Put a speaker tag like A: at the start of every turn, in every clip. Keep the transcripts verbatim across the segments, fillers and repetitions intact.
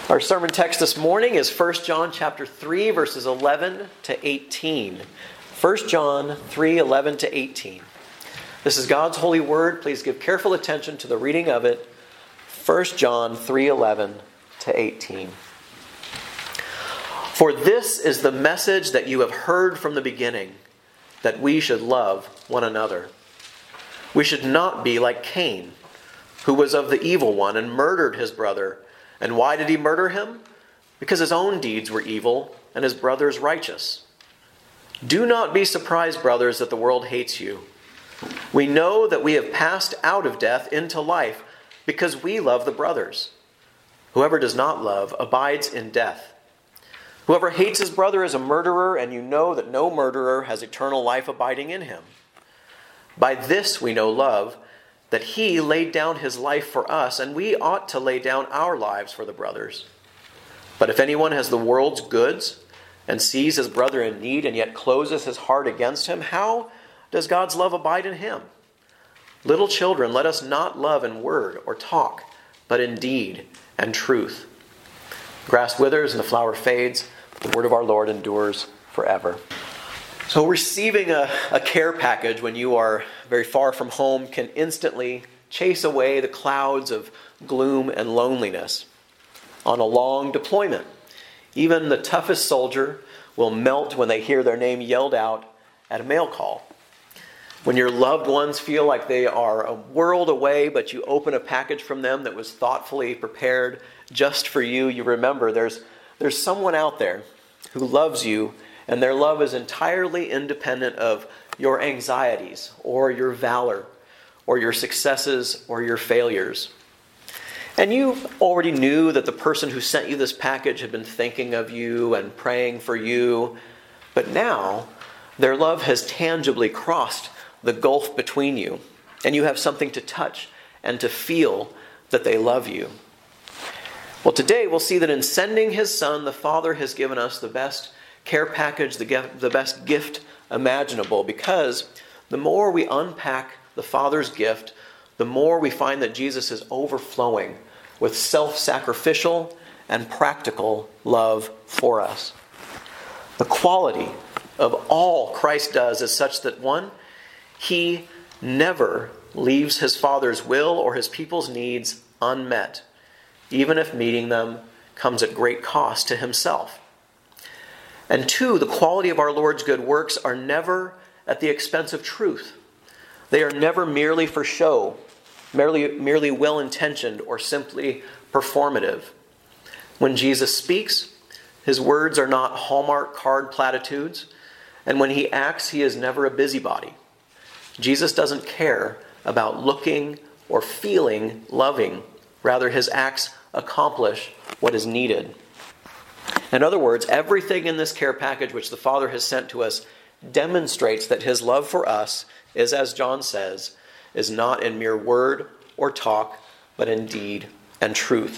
A: Our sermon text this morning is First John chapter three, verses eleven to eighteen. First John three, eleven to eighteen. This is God's holy word. Please give careful attention to the reading of it. First John three, eleven to eighteen. For this is the message that you have heard from the beginning, that we should love one another. We should not be like Cain, who was of the evil one and murdered his brother. And why did he murder him? Because his own deeds were evil and his brother's righteous. Do not be surprised, brothers, that the world hates you. We know that we have passed out of death into life because we love the brothers. Whoever does not love abides in death. Whoever hates his brother is a murderer, and you know that no murderer has eternal life abiding in him. By this we know love, that he laid down his life for us, and we ought to lay down our lives for the brothers. But if anyone has the world's goods and sees his brother in need and yet closes his heart against him, how does God's love abide in him? Little children, let us not love in word or talk, but in deed and truth. Grass withers and the flower fades. The word of our Lord endures forever. So receiving a, a care package when you are very far from home can instantly chase away the clouds of gloom and loneliness. On a long deployment, even the toughest soldier will melt when they hear their name yelled out at a mail call. When your loved ones feel like they are a world away, but you open a package from them that was thoughtfully prepared just for you, you remember there's, there's someone out there who loves you, and their love is entirely independent of your anxieties or your valor or your successes or your failures. And you already knew that the person who sent you this package had been thinking of you and praying for you. But now, their love has tangibly crossed the gulf between you. And you have something to touch and to feel that they love you. Well, today we'll see that in sending His Son, the Father has given us the best care package, the, gift, the best gift imaginable, because the more we unpack the Father's gift, the more we find that Jesus is overflowing with self-sacrificial and practical love for us. The quality of all Christ does is such that, one, He never leaves His Father's will or His people's needs unmet, even if meeting them comes at great cost to Himself. And two, the quality of our Lord's good works are never at the expense of truth. They are never merely for show, merely, merely well-intentioned or simply performative. When Jesus speaks, His words are not Hallmark card platitudes, and when He acts, He is never a busybody. Jesus doesn't care about looking or feeling loving. Rather, His acts accomplish what is needed. In other words, everything in this care package which the Father has sent to us demonstrates that His love for us is, as John says, is not in mere word or talk, but in deed and truth.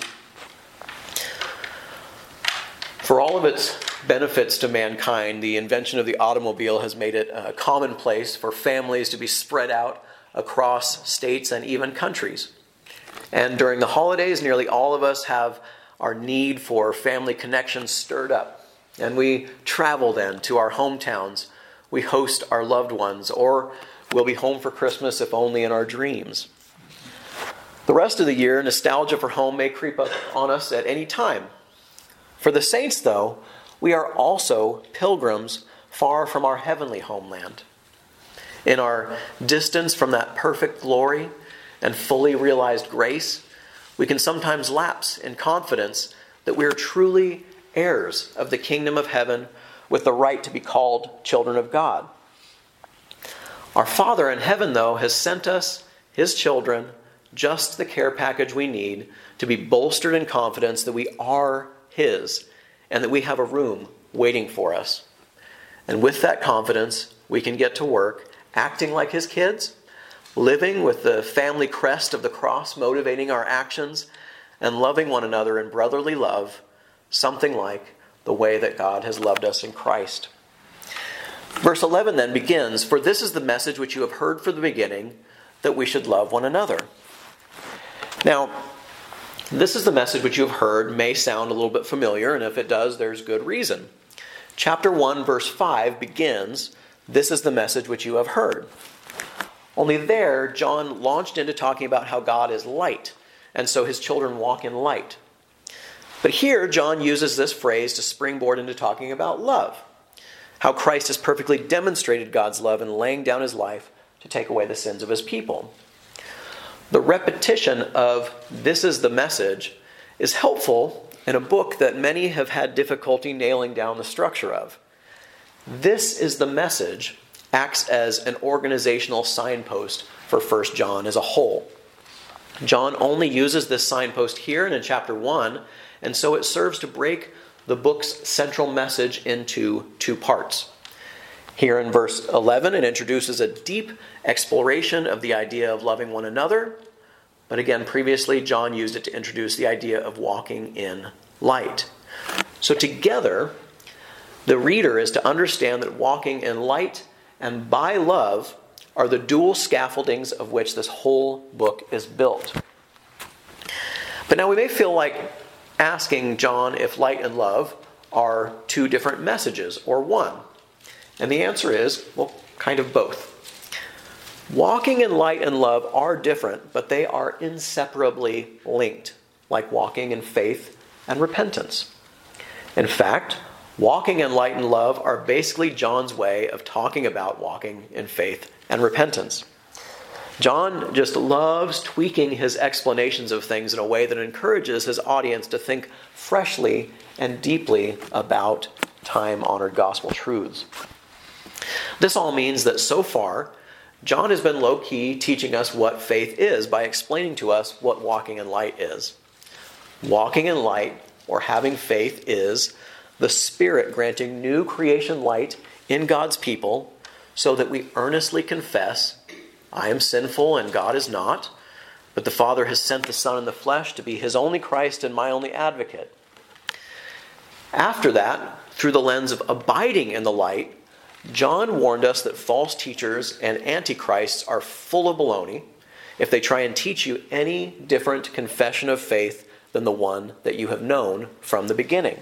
A: For all of its benefits to mankind, the invention of the automobile has made it a commonplace for families to be spread out across states and even countries. And during the holidays, nearly all of us have our need for family connections stirred up. And we travel then to our hometowns. We host our loved ones, or we'll be home for Christmas if only in our dreams. The rest of the year, nostalgia for home may creep up on us at any time. For the saints, though, we are also pilgrims far from our heavenly homeland. In our distance from that perfect glory and fully realized grace, we can sometimes lapse in confidence that we are truly heirs of the kingdom of heaven with the right to be called children of God. Our Father in heaven, though, has sent us, His children, just the care package we need to be bolstered in confidence that we are His and that we have a room waiting for us. And with that confidence, we can get to work acting like His kids, living with the family crest of the cross motivating our actions, and loving one another in brotherly love, something like the way that God has loved us in Christ. Verse eleven then begins, "For this is the message which you have heard from the beginning, that we should love one another." Now, This is the message which you have heard may sound a little bit familiar, and if it does, there's good reason. Chapter one, verse five begins, "This is the message which you have heard." Only there, John launched into talking about how God is light, and so his children walk in light. But here, John uses this phrase to springboard into talking about love, how Christ has perfectly demonstrated God's love in laying down his life to take away the sins of his people. The repetition of "this is the message" is helpful in a book that many have had difficulty nailing down the structure of. "This is the message" acts as an organizational signpost for First John as a whole. John only uses this signpost here and in chapter one, and so it serves to break the book's central message into two parts. Here in verse eleven, it introduces a deep exploration of the idea of loving one another. But again, previously, John used it to introduce the idea of walking in light. So together, the reader is to understand that walking in light and by love are the dual scaffoldings of which this whole book is built. But now we may feel like asking John if light and love are two different messages or one. And the answer is, well, kind of both. Walking in light and love are different, but they are inseparably linked, like walking in faith and repentance. In fact, walking in light and love are basically John's way of talking about walking in faith and repentance. John just loves tweaking his explanations of things in a way that encourages his audience to think freshly and deeply about time-honored gospel truths. This all means that so far, John has been low-key teaching us what faith is by explaining to us what walking in light is. Walking in light, or having faith, is the Spirit granting new creation light in God's people so that we earnestly confess, "I am sinful and God is not, but the Father has sent the Son in the flesh to be his only Christ and my only advocate." After that, through the lens of abiding in the light, John warned us that false teachers and antichrists are full of baloney if they try and teach you any different confession of faith than the one that you have known from the beginning.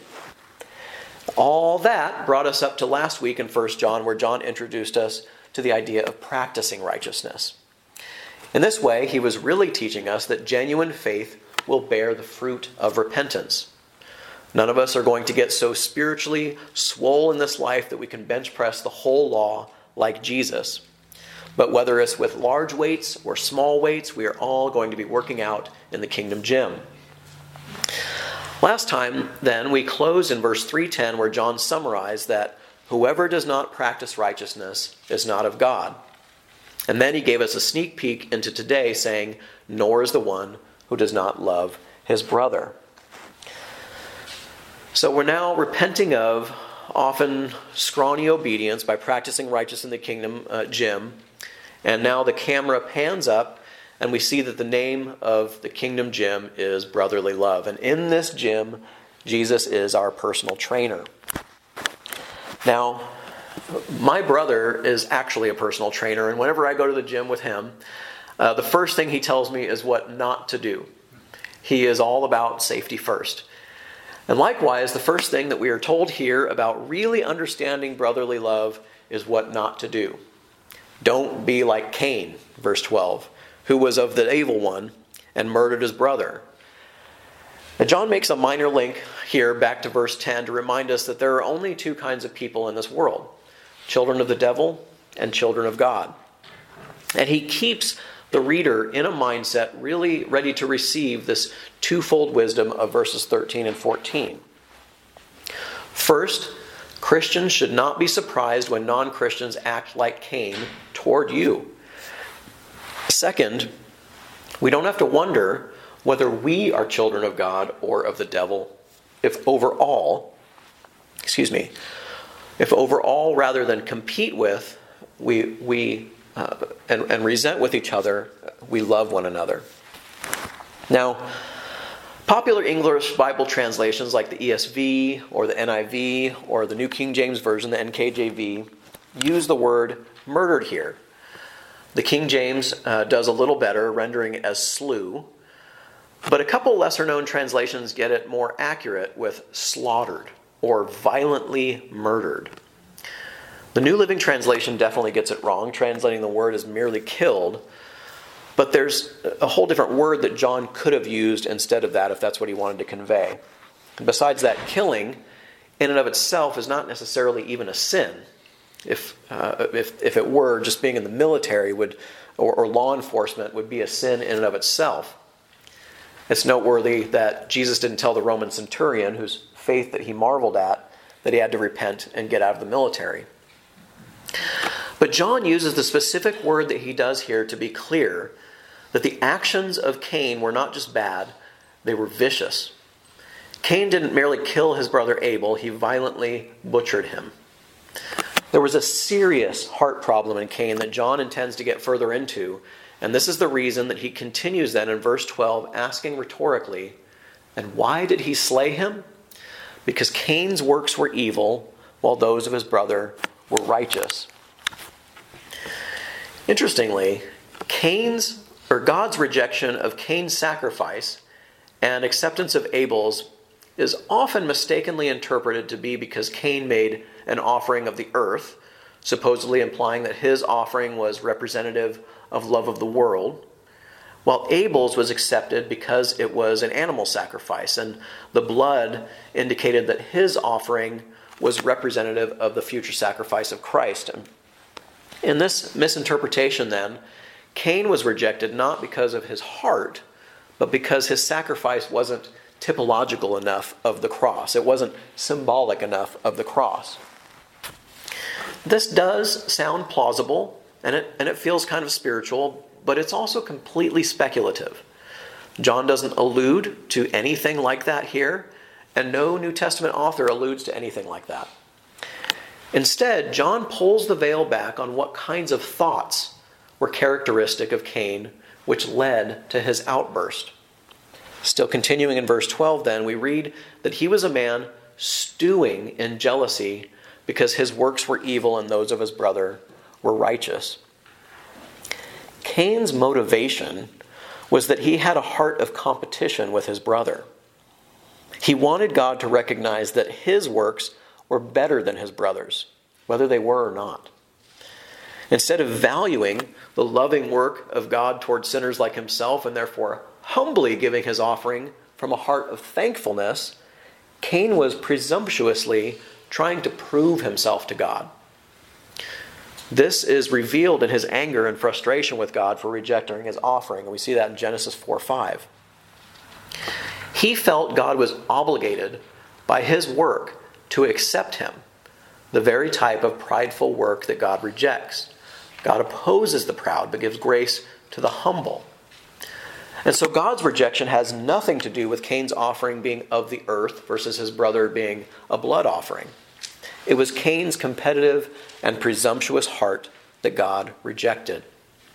A: All that brought us up to last week in First John, where John introduced us to the idea of practicing righteousness. In this way, he was really teaching us that genuine faith will bear the fruit of repentance. None of us are going to get so spiritually swole in this life that we can bench press the whole law like Jesus. But whether it's with large weights or small weights, we are all going to be working out in the kingdom gym. Last time, then, we closed in verse three ten, where John summarized that whoever does not practice righteousness is not of God. And then he gave us a sneak peek into today, saying, "Nor is the one who does not love his brother." So we're now repenting of often scrawny obedience by practicing righteousness in the kingdom uh, gym. And now the camera pans up and we see that the name of the kingdom gym is brotherly love. And in this gym, Jesus is our personal trainer. Now, my brother is actually a personal trainer, and whenever I go to the gym with him, uh, the first thing he tells me is what not to do. He is all about safety first. And likewise, the first thing that we are told here about really understanding brotherly love is what not to do. Don't be like Cain, verse twelve, who was of the evil one and murdered his brother. Now, John makes a minor link here back to verse ten to remind us that there are only two kinds of people in this world: children of the devil and children of God. And he keeps the reader in a mindset really ready to receive this twofold wisdom of verses thirteen and fourteen. First, Christians should not be surprised when non-Christians act like Cain toward you. Second, we don't have to wonder whether we are children of God or of the devil if overall, excuse me, if overall rather than compete with, we we uh, and, and resent with each other, we love one another. Now, popular English Bible translations like the E S V or the N I V or the New King James Version, the N K J V, use the word murdered here. The King James uh, does a little better, rendering it as slew. But a couple lesser-known translations get it more accurate with slaughtered or violently murdered. The New Living Translation definitely gets it wrong, translating the word as merely killed. But there's a whole different word that John could have used instead of that if that's what he wanted to convey. And besides that, killing in and of itself is not necessarily even a sin. If uh, if if it were, just being in the military would or, or law enforcement would be a sin in and of itself. It's noteworthy that Jesus didn't tell the Roman centurion, whose faith that he marveled at, that he had to repent and get out of the military. But John uses the specific word that he does here to be clear that the actions of Cain were not just bad, they were vicious. Cain didn't merely kill his brother Abel, he violently butchered him. There was a serious heart problem in Cain that John intends to get further into, and this is the reason that he continues then in verse twelve, asking rhetorically, and why did he slay him? Because Cain's works were evil, while those of his brother were righteous. Interestingly, Cain's or God's rejection of Cain's sacrifice and acceptance of Abel's is often mistakenly interpreted to be because Cain made an offering of the earth, supposedly implying that his offering was representative of love of the world, while Abel's was accepted because it was an animal sacrifice, and the blood indicated that his offering was representative of the future sacrifice of Christ. And in this misinterpretation, then, Cain was rejected not because of his heart, but because his sacrifice wasn't typological enough of the cross. It wasn't symbolic enough of the cross. This does sound plausible, and it, and it feels kind of spiritual, but it's also completely speculative. John doesn't allude to anything like that here, and no New Testament author alludes to anything like that. Instead, John pulls the veil back on what kinds of thoughts were characteristic of Cain, which led to his outburst. Still continuing in verse twelve then, we read that he was a man stewing in jealousy because his works were evil and those of his brother were righteous. Cain's motivation was that he had a heart of competition with his brother. He wanted God to recognize that his works were better than his brothers, whether they were or not. Instead of valuing the loving work of God toward sinners like himself and therefore humbly giving his offering from a heart of thankfulness, Cain was presumptuously trying to prove himself to God. This is revealed in his anger and frustration with God for rejecting his offering, and we see that in Genesis four five. He felt God was obligated by his work to accept him, the very type of prideful work that God rejects. God opposes the proud, but gives grace to the humble. And so God's rejection has nothing to do with Cain's offering being of the earth versus his brother being a blood offering. It was Cain's competitive and presumptuous heart that God rejected.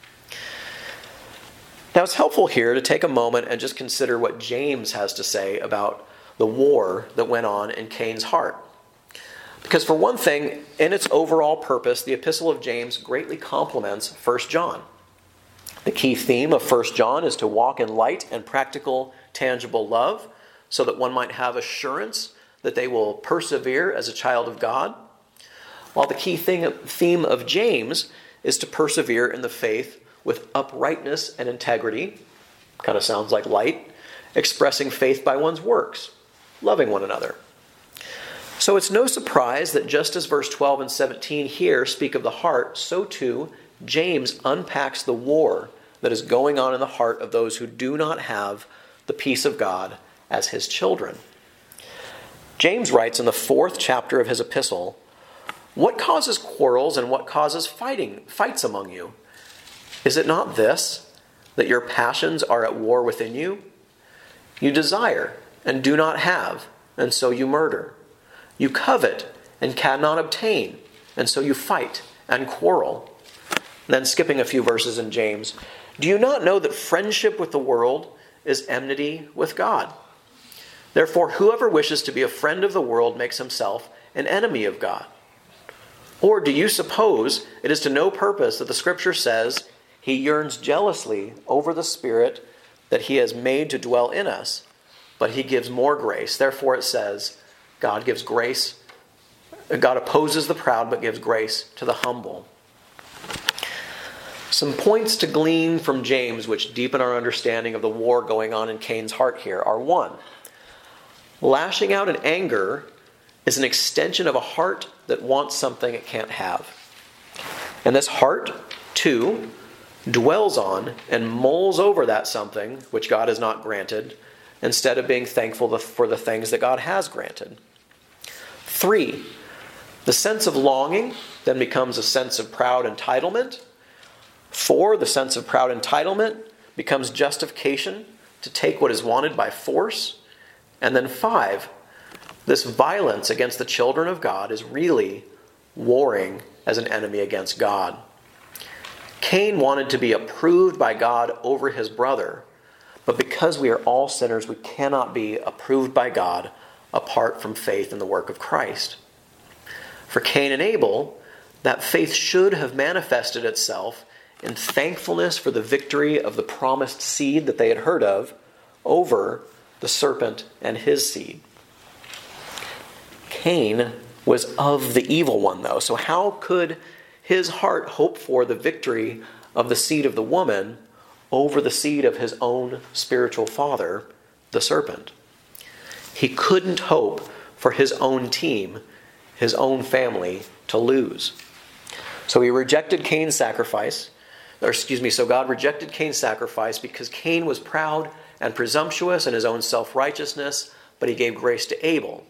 A: Now it's helpful here to take a moment and just consider what James has to say about the war that went on in Cain's heart. Because for one thing, in its overall purpose, the Epistle of James greatly complements First John. The key theme of First John is to walk in light and practical, tangible love, so that one might have assurance that they will persevere as a child of God. While the key thing, theme of James is to persevere in the faith with uprightness and integrity, kind of sounds like light, expressing faith by one's works, loving one another. So it's no surprise that just as verse twelve and seventeen here speak of the heart, so too James unpacks the war that is going on in the heart of those who do not have the peace of God as his children. James writes in the fourth chapter of his epistle, "What causes quarrels and what causes fighting, fights among you? Is it not this, that your passions are at war within you? You desire and do not have, and so you murder. You covet and cannot obtain, and so you fight and quarrel." And then skipping a few verses in James, "Do you not know that friendship with the world is enmity with God? Therefore, whoever wishes to be a friend of the world makes himself an enemy of God. Or do you suppose it is to no purpose that the Scripture says, 'He yearns jealously over the Spirit that he has made to dwell in us, but he gives more grace. Therefore it says, God gives grace. God opposes the proud, but gives grace to the humble. Some points to glean from James which deepen our understanding of the war going on in Cain's heart here are: one, lashing out in anger is an extension of a heart that wants something it can't have. And this heart, two, dwells on and mulls over that something which God has not granted, instead of being thankful for the things that God has granted. Three, the sense of longing then becomes a sense of proud entitlement. Four, the sense of proud entitlement becomes justification to take what is wanted by force. And then five, this violence against the children of God is really warring as an enemy against God. Cain wanted to be approved by God over his brother, but because we are all sinners, we cannot be approved by God apart from faith in the work of Christ. For Cain and Abel, that faith should have manifested itself in thankfulness for the victory of the promised seed that they had heard of over the serpent and his seed. Cain was of the evil one, though, so how could his heart hope for the victory of the seed of the woman over the seed of his own spiritual father, the serpent? He couldn't hope for his own team, his own family, to lose. So he rejected Cain's sacrifice, or excuse me, so God rejected Cain's sacrifice because Cain was proud and presumptuous in his own self-righteousness, but he gave grace to Abel.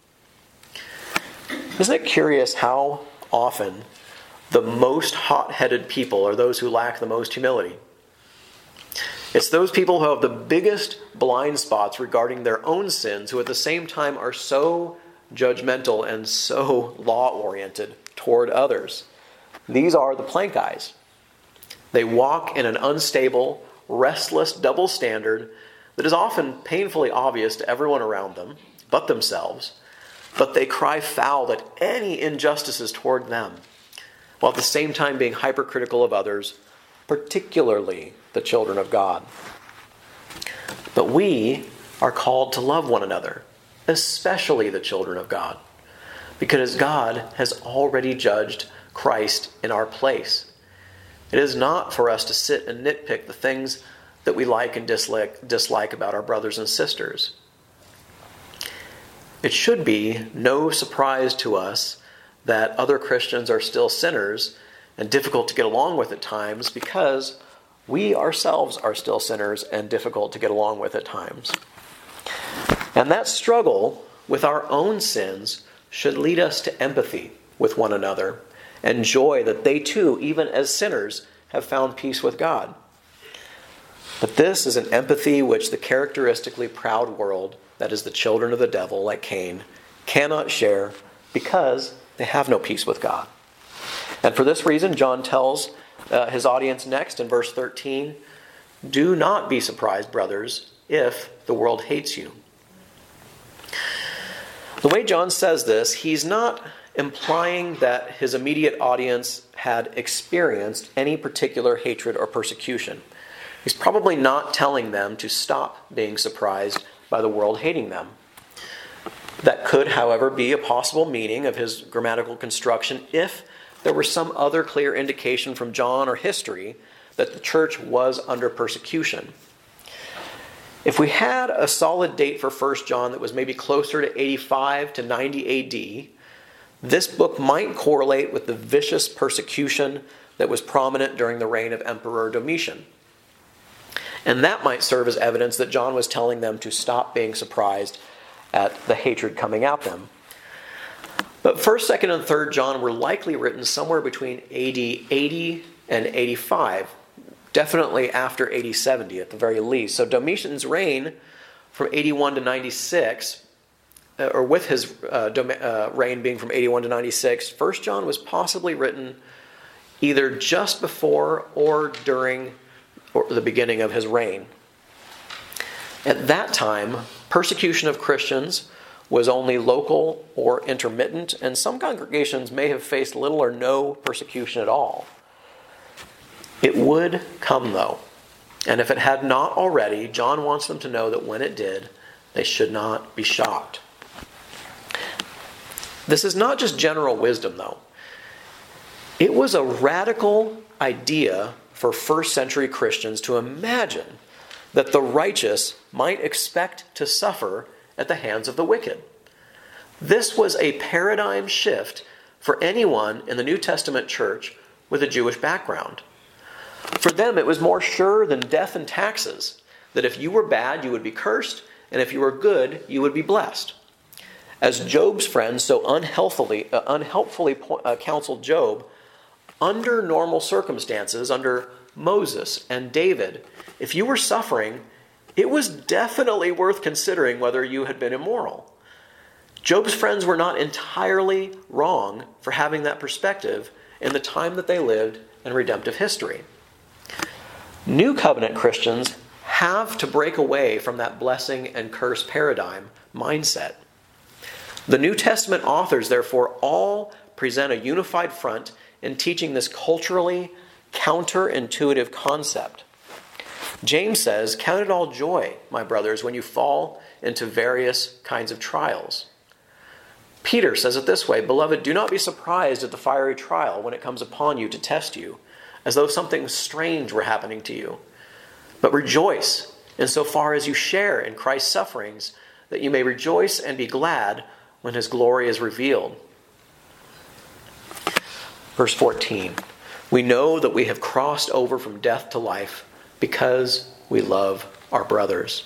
A: Isn't it curious how often the most hot-headed people are those who lack the most humility? It's those people who have the biggest blind spots regarding their own sins, who at the same time are so judgmental and so law-oriented toward others. These are the plank eyes. They walk in an unstable, restless double standard that is often painfully obvious to everyone around them, but themselves, but they cry foul at any injustices toward them, while at the same time being hypercritical of others, particularly the children of God. But we are called to love one another, especially the children of God, because God has already judged Christ in our place. It is not for us to sit and nitpick the things that we like and dislike, dislike about our brothers and sisters. It should be no surprise to us that other Christians are still sinners and difficult to get along with at times, because we ourselves are still sinners and difficult to get along with at times. And that struggle with our own sins should lead us to empathy with one another and joy that they too, even as sinners, have found peace with God. But this is an empathy which the characteristically proud world, that is the children of the devil, like Cain, cannot share because they have no peace with God. And for this reason, John tells uh, his audience next in verse thirteen, "Do not be surprised, brothers, if the world hates you." The way John says this, he's not implying that his immediate audience had experienced any particular hatred or persecution. He's probably not telling them to stop being surprised by the world hating them. That could, however, be a possible meaning of his grammatical construction if there were some other clear indication from John or history that the church was under persecution. If we had a solid date for First John that was maybe closer to eighty-five to ninety A D, this book might correlate with the vicious persecution that was prominent during the reign of Emperor Domitian. And that might serve as evidence that John was telling them to stop being surprised at the hatred coming at them. But first, second, and third John were likely written somewhere between A D eighty and eighty-five, definitely after A D seventy at the very least. So Domitian's reign from eighty-one to ninety-six, or with his uh, dom- uh, reign being from eighty-one to ninety-six, First John was possibly written either just before or during or the beginning of his reign. At that time, persecution of Christians was only local or intermittent, and some congregations may have faced little or no persecution at all. It would come, though. And if it had not already, John wants them to know that when it did, they should not be shocked. This is not just general wisdom, though. It was a radical idea for first century Christians to imagine that the righteous might expect to suffer at the hands of the wicked. This was a paradigm shift for anyone in the New Testament church with a Jewish background. For them, it was more sure than death and taxes that if you were bad, you would be cursed, and if you were good, you would be blessed. As Job's friends so unhealthily, uh, unhelpfully uh, counseled Job, under normal circumstances, under Moses and David, if you were suffering, it was definitely worth considering whether you had been immoral. Job's friends were not entirely wrong for having that perspective in the time that they lived in redemptive history. New covenant Christians have to break away from that blessing and curse paradigm mindset. The New Testament authors, therefore, all present a unified front in teaching this culturally counterintuitive concept. James says, "Count it all joy, my brothers, when you fall into various kinds of trials." Peter says it this way, "Beloved, do not be surprised at the fiery trial when it comes upon you to test you, as though something strange were happening to you. But rejoice insofar as you share in Christ's sufferings, that you may rejoice and be glad when his glory is revealed." Verse fourteen, "We know that we have crossed over from death to life because we love our brothers."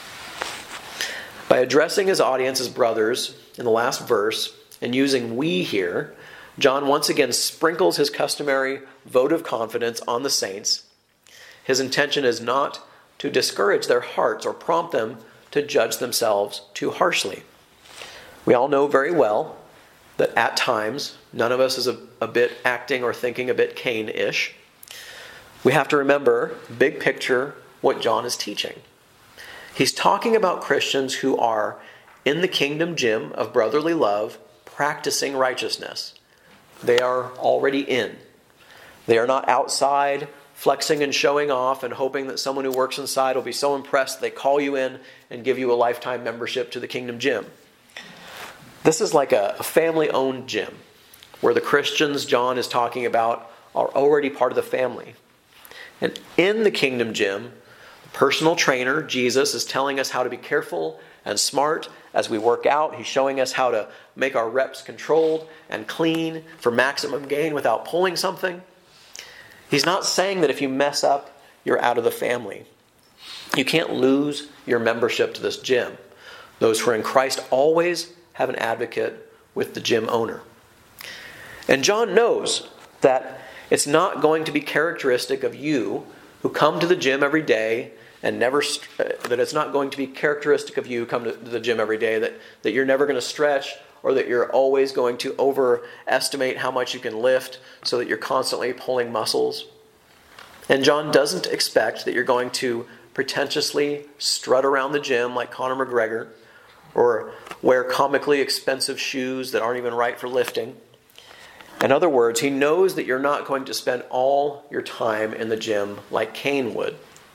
A: By addressing his audience as brothers in the last verse and using "we" here, John once again sprinkles his customary vote of confidence on the saints. His intention is not to discourage their hearts or prompt them to judge themselves too harshly. We all know very well that at times, none of us is a, a bit acting or thinking a bit Cain-ish. We have to remember, big picture, what John is teaching. He's talking about Christians who are in the kingdom gym of brotherly love, practicing righteousness. They are already in. They are not outside, flexing and showing off and hoping that someone who works inside will be so impressed they call you in and give you a lifetime membership to the kingdom gym. This is like a family-owned gym where the Christians John is talking about are already part of the family. And in the kingdom gym, the personal trainer, Jesus, is telling us how to be careful and smart as we work out. He's showing us how to make our reps controlled and clean for maximum gain without pulling something. He's not saying that if you mess up, you're out of the family. You can't lose your membership to this gym. Those who are in Christ always have an advocate with the gym owner. And John knows that it's not going to be characteristic of you who come to the gym every day and never, that it's not going to be characteristic of you who come to the gym every day, that, that you're never going to stretch or that you're always going to overestimate how much you can lift so that you're constantly pulling muscles. And John doesn't expect that you're going to pretentiously strut around the gym like Conor McGregor or wear comically expensive shoes that aren't even right for lifting. In other words, he knows that you're not going to spend all your time in the gym like Cain would.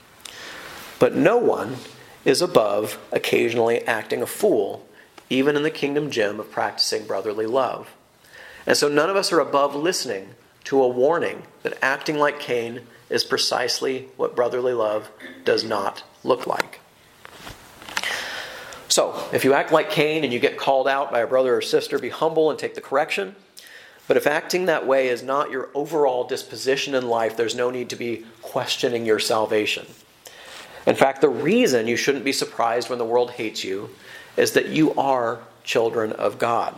A: But no one is above occasionally acting a fool, even in the kingdom gym of practicing brotherly love. And so none of us are above listening to a warning that acting like Cain is precisely what brotherly love does not look like. So, if you act like Cain and you get called out by a brother or sister, be humble and take the correction. But if acting that way is not your overall disposition in life, there's no need to be questioning your salvation. In fact, the reason you shouldn't be surprised when the world hates you is that you are children of God.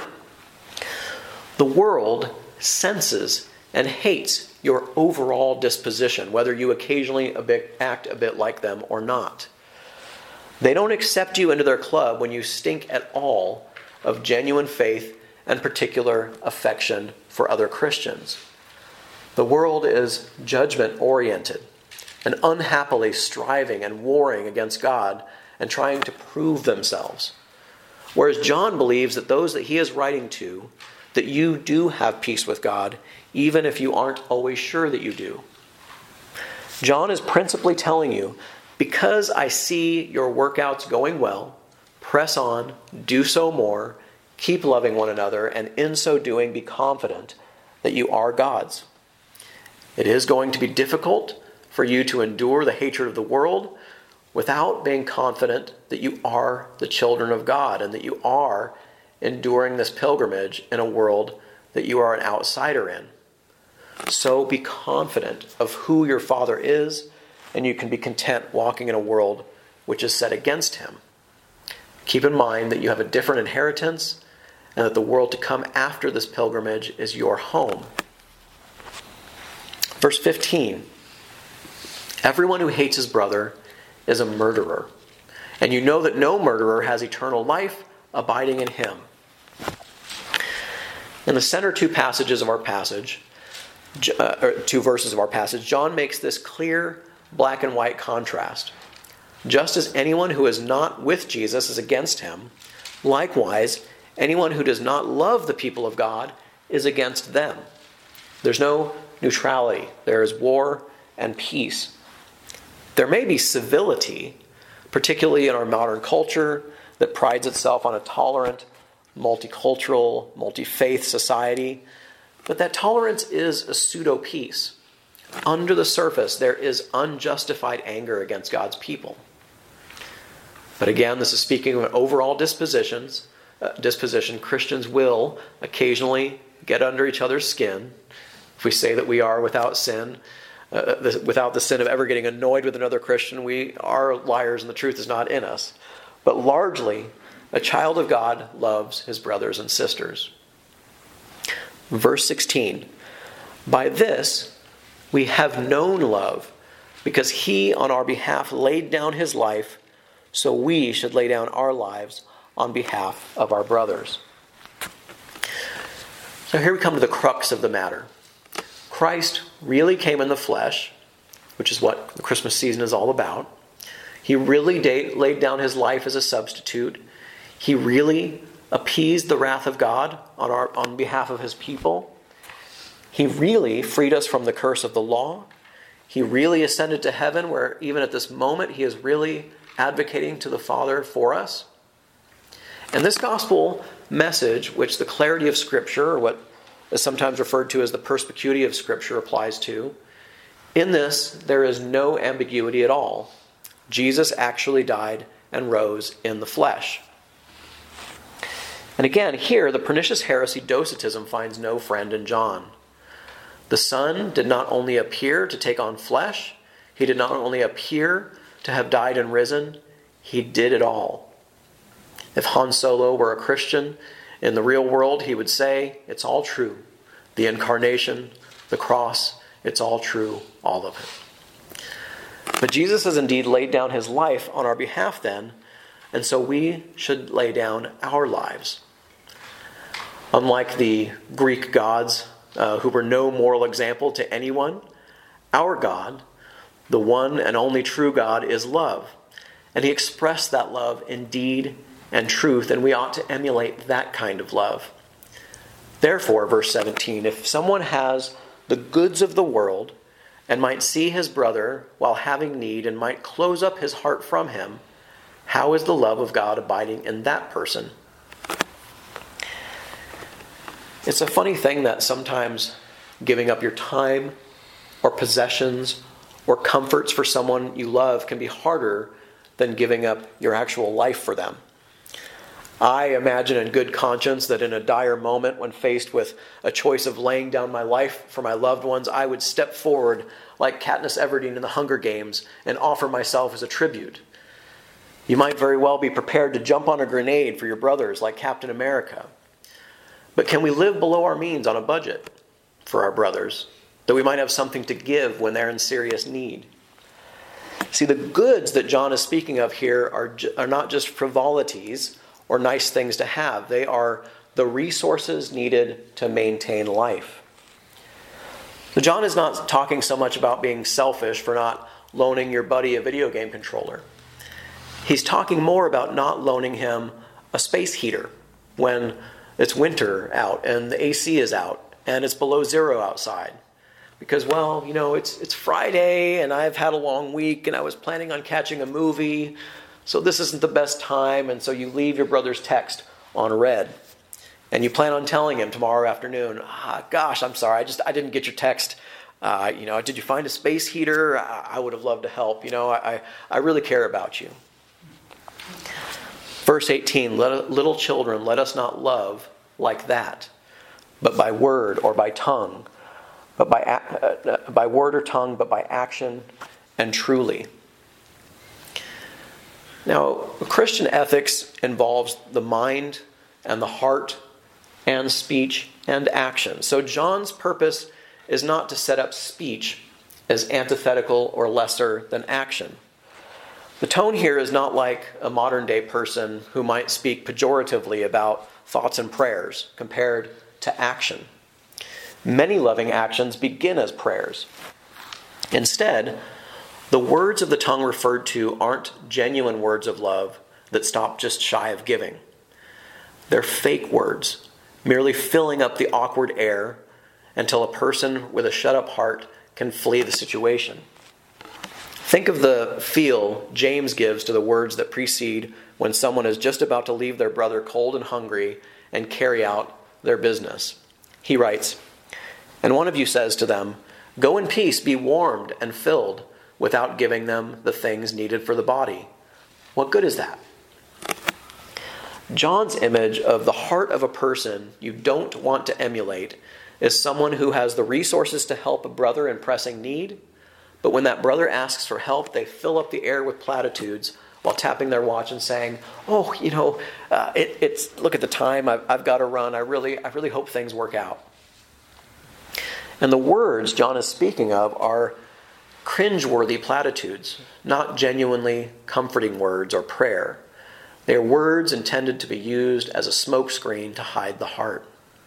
A: The world senses and hates your overall disposition, whether you occasionally a bit, act a bit like them or not. They don't accept you into their club when you stink at all of genuine faith and particular affection for other Christians. The world is judgment-oriented and unhappily striving and warring against God and trying to prove themselves. Whereas John believes that those that he is writing to, that you do have peace with God, even if you aren't always sure that you do. John is principally telling you, because I see your workouts going well, press on, do so more, keep loving one another, and in so doing be confident that you are God's. It is going to be difficult for you to endure the hatred of the world without being confident that you are the children of God and that you are enduring this pilgrimage in a world that you are an outsider in. So be confident of who your Father is, and you can be content walking in a world which is set against him. Keep in mind that you have a different inheritance and that the world to come after this pilgrimage is your home. Verse fifteen, everyone who hates his brother is a murderer, and you know that no murderer has eternal life abiding in him. In the center two passages of our passage, uh, or two verses of our passage, John makes this clear black and white contrast. Just as anyone who is not with Jesus is against him, likewise, anyone who does not love the people of God is against them. There's no neutrality. There is war and peace. There may be civility, particularly in our modern culture that prides itself on a tolerant, multicultural, multi-faith society, but that tolerance is a pseudo-peace. Under the surface, there is unjustified anger against God's people. But again, this is speaking of overall dispositions. Uh, disposition. Christians will occasionally get under each other's skin. If we say that we are without sin, uh, the, without the sin of ever getting annoyed with another Christian, we are liars and the truth is not in us. But largely, a child of God loves his brothers and sisters. Verse sixteen, by this we have known love, because he on our behalf laid down his life, so we should lay down our lives on behalf of our brothers. So here we come to the crux of the matter. Christ really came in the flesh, which is what the Christmas season is all about. He really da- laid down his life as a substitute. He really appeased the wrath of God on our on behalf of his people. He really freed us from the curse of the law. He really ascended to heaven, where even at this moment he is really advocating to the Father for us. And this gospel message, which the clarity of Scripture, or what is sometimes referred to as the perspicuity of Scripture, applies to, in this there is no ambiguity at all. Jesus actually died and rose in the flesh. And again, here, the pernicious heresy Docetism finds no friend in John. The Son did not only appear to take on flesh, he did not only appear to have died and risen, he did it all. If Han Solo were a Christian in the real world, he would say, it's all true. The incarnation, the cross, it's all true, all of it. But Jesus has indeed laid down his life on our behalf then, and so we should lay down our lives. Unlike the Greek gods, uh, who were no moral example to anyone, our God, the one and only true God, is love. And he expressed that love in deed and truth, and we ought to emulate that kind of love. Therefore, verse seventeen, if someone has the goods of the world and might see his brother while having need and might close up his heart from him, how is the love of God abiding in that person? It's a funny thing that sometimes giving up your time or possessions or comforts for someone you love can be harder than giving up your actual life for them. I imagine in good conscience that in a dire moment when faced with a choice of laying down my life for my loved ones, I would step forward like Katniss Everdeen in the Hunger Games and offer myself as a tribute. You might very well be prepared to jump on a grenade for your brothers like Captain America. But can we live below our means on a budget for our brothers, that we might have something to give when they're in serious need? See, the goods that John is speaking of here are, are not just frivolities or nice things to have. They are the resources needed to maintain life. So John is not talking so much about being selfish for not loaning your buddy a video game controller. He's talking more about not loaning him a space heater when it's winter out and the A C is out and it's below zero outside. because, well, you know, it's it's Friday and I've had a long week and I was planning on catching a movie, so this isn't the best time, and so you leave your brother's text on read. And you plan on telling him tomorrow afternoon, ah, gosh, I'm sorry, I just I didn't get your text. Uh, you know, did you find a space heater? I, I would have loved to help. You know, I, I really care about you. Verse eighteen, let, little children, let us not love like that, but by word or by tongue, but by uh, by word or tongue, but by action and truly. Now, Christian ethics involves the mind and the heart and speech and action. So John's purpose is not to set up speech as antithetical or lesser than action. The tone here is not like a modern day person who might speak pejoratively about thoughts and prayers compared to action. Many loving actions begin as prayers. Instead, the words of the tongue referred to aren't genuine words of love that stop just shy of giving. They're fake words, merely filling up the awkward air until a person with a shut-up heart can flee the situation. Think of the feel James gives to the words that precede when someone is just about to leave their brother cold and hungry and carry out their business. He writes, "And one of you says to them, 'Go in peace, be warmed and filled,' without giving them the things needed for the body. What good is that?" John's image of the heart of a person you don't want to emulate is someone who has the resources to help a brother in pressing need, but when that brother asks for help, they fill up the air with platitudes while tapping their watch and saying, "Oh, you know, uh, it, it's look at the time. I've, I've got to run. I really, I really hope things work out." And the words John is speaking of are cringeworthy platitudes, not genuinely comforting words or prayer. They are words intended to be used as a smokescreen to hide the heart.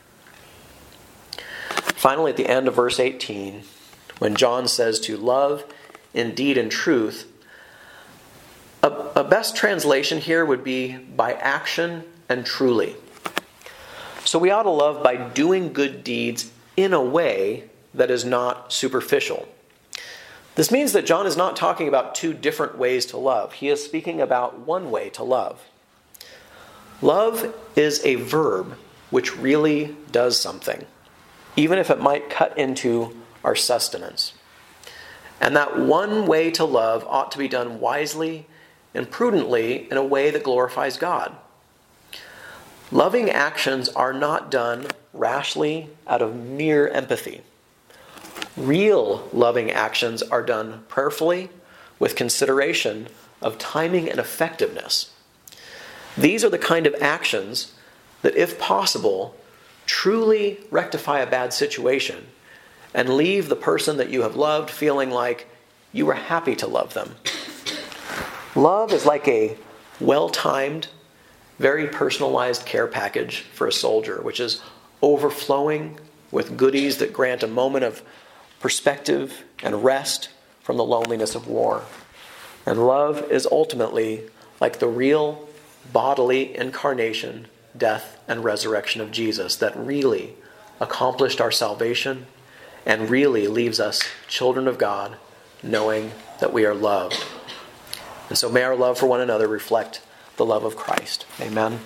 A: Finally, at the end of verse eighteen, when John says to love in deed and truth, a, a best translation here would be by action and truly. So we ought to love by doing good deeds in a way that is not superficial. This means that John is not talking about two different ways to love. He is speaking about one way to love. Love is a verb which really does something, even if it might cut into our sustenance. And that one way to love ought to be done wisely and prudently in a way that glorifies God. Loving actions are not done rashly out of mere empathy. Real loving actions are done prayerfully with consideration of timing and effectiveness. These are the kind of actions that, if possible, truly rectify a bad situation and leave the person that you have loved feeling like you were happy to love them. Love is like a well-timed, very personalized care package for a soldier, which is overflowing with goodies that grant a moment of perspective and rest from the loneliness of war. And love is ultimately like the real bodily incarnation, death, and resurrection of Jesus that really accomplished our salvation and really leaves us children of God, knowing that we are loved. And so may our love for one another reflect the love of Christ. Amen.